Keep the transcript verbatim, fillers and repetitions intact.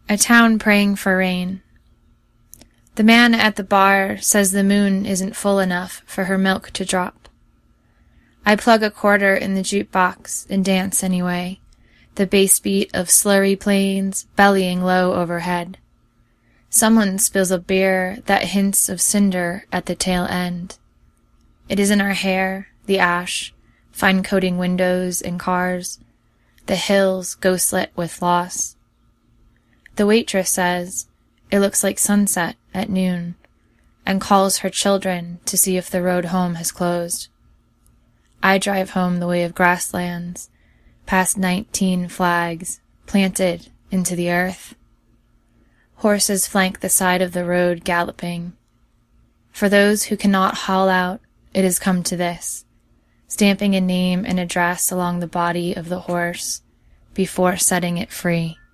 A town praying for rain. The man at the bar says the moon isn't full enough for her milk to drop. I plug a quarter in the jukebox and dance anyway, the bass beat of slurry planes bellying low overhead. Someone spills a beer that hints of cinder at the tail end. It is in our hair, the ash, fine coating windows and cars, the hills ghostlit with loss. The waitress says it looks like sunset at noon, and calls her children to see if the road home has closed. I drive home the way of grasslands, past nineteen flags planted into the earth. Horses flank the side of the road galloping. For those who cannot haul out, it has come to this, stamping a name and address along the body of the horse before setting it free.